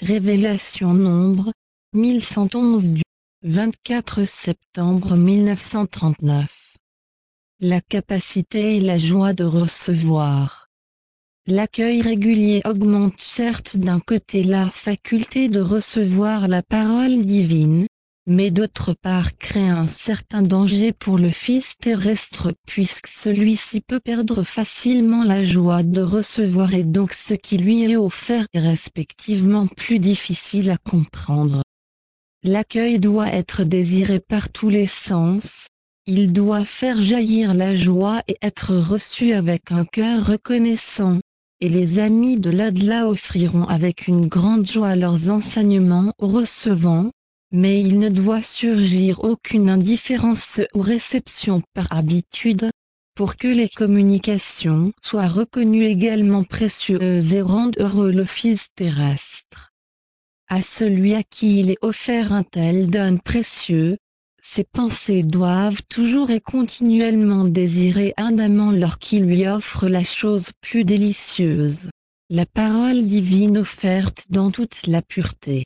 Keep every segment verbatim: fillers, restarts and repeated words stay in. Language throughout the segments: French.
Révélation Nombre, mille cent onze du vingt-quatre septembre mille neuf cent trente-neuf. La capacité et la joie de recevoir. L'accueil régulier augmente certes d'un côté la faculté de recevoir la parole divine, mais d'autre part crée un certain danger pour le Fils terrestre puisque celui-ci peut perdre facilement la joie de recevoir et donc ce qui lui est offert est respectivement plus difficile à comprendre. L'accueil doit être désiré par tous les sens, il doit faire jaillir la joie et être reçu avec un cœur reconnaissant, et les amis de l'au-delà offriront avec une grande joie leurs enseignements aux recevants, mais il ne doit surgir aucune indifférence ou réception par habitude, pour que les communications soient reconnues également précieuses et rendent heureux le Fils terrestre. À celui à qui il est offert un tel don précieux, ses pensées doivent toujours et continuellement désirer ardemment lors qu'il lui offre la chose plus délicieuse, la parole divine offerte dans toute la pureté.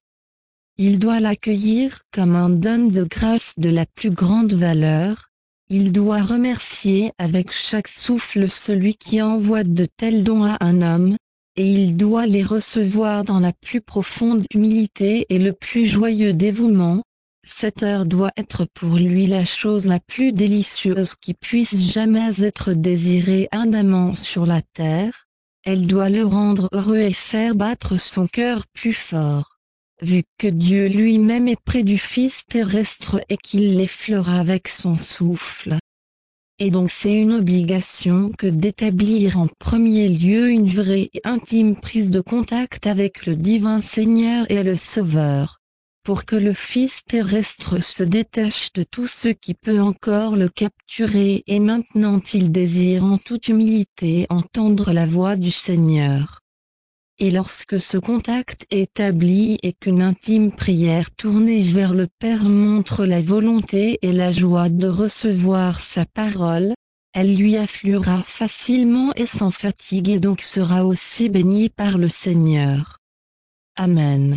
Il doit l'accueillir comme un don de grâce de la plus grande valeur, il doit remercier avec chaque souffle celui qui envoie de tels dons à un homme, et il doit les recevoir dans la plus profonde humilité et le plus joyeux dévouement. Cette heure doit être pour lui la chose la plus délicieuse qui puisse jamais être désirée ardemment sur la terre, elle doit le rendre heureux et faire battre son cœur plus fort. Vu que Dieu lui-même est près du Fils terrestre et qu'il l'effleura avec son souffle. Et donc c'est une obligation que d'établir en premier lieu une vraie et intime prise de contact avec le divin Seigneur et le Sauveur, pour que le Fils terrestre se détache de tout ce qui peut encore le capturer et maintenant il désire en toute humilité entendre la voix du Seigneur. Et lorsque ce contact est établi et qu'une intime prière tournée vers le Père montre la volonté et la joie de recevoir sa parole, elle lui affluera facilement et sans fatigue et donc sera aussi bénie par le Seigneur. Amen.